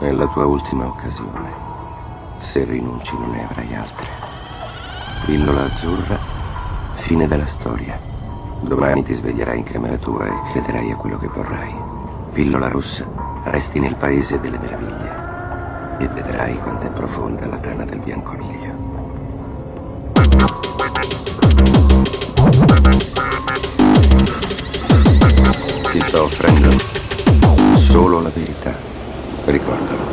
È la tua ultima occasione. Se rinunci non ne avrai altre. Pillola azzurra, fine della storia. Domani ti sveglierai in camera tua e crederai a quello che vorrai. Pillola rossa, resti nel paese delle meraviglie e vedrai quanto è profonda la tana del bianconiglio. Ti sto offrendo solo la verità, ricordalo.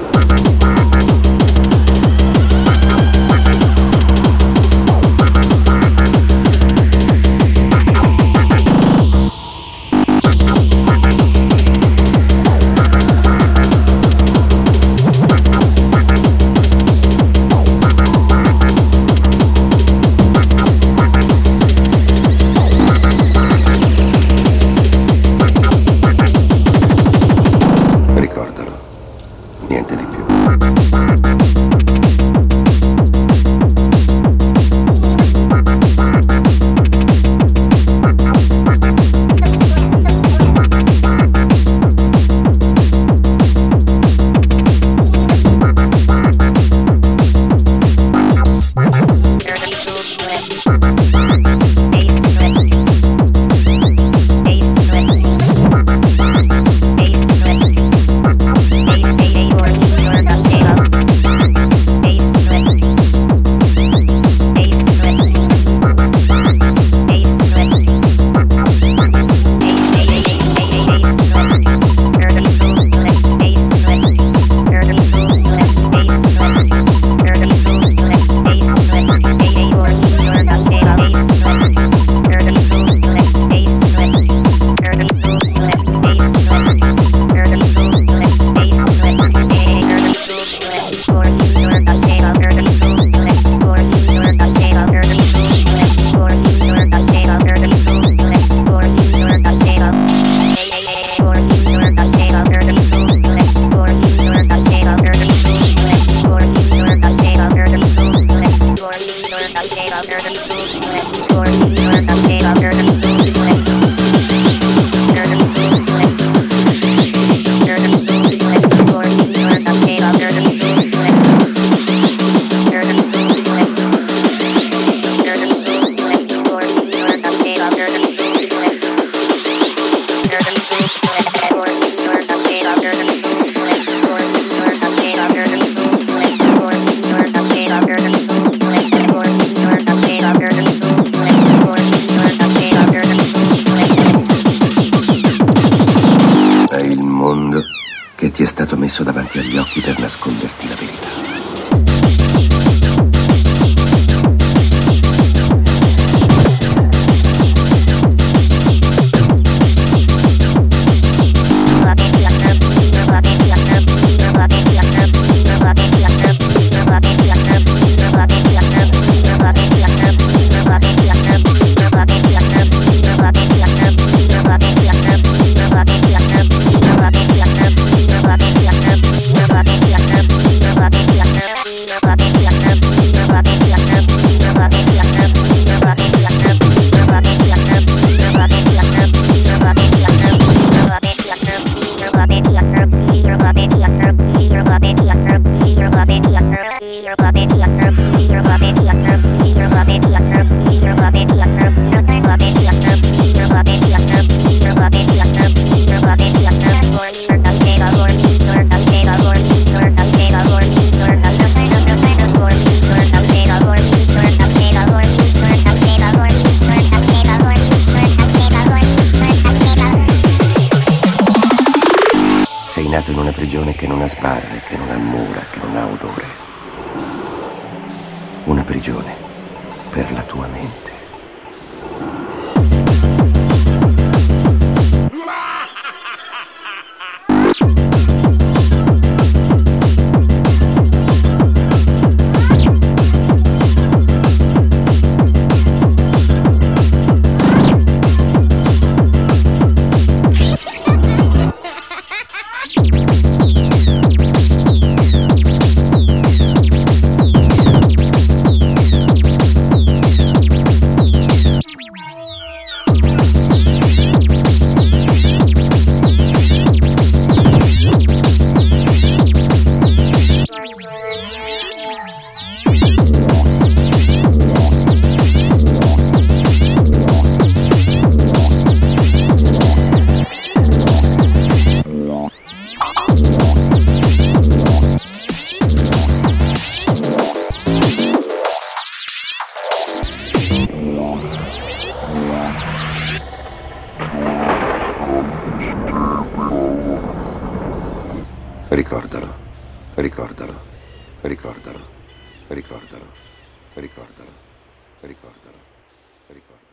Niente di più. Che ti è stato messo davanti agli occhi per nasconderti la verità. Sei nato in una prigione che non ha sbarre, che non ha mura, che non ha odore. Una prigione per la tua mente. Ricordalo, ricordalo, ricordalo, ricordalo, ricordalo, ricordalo, ricordalo.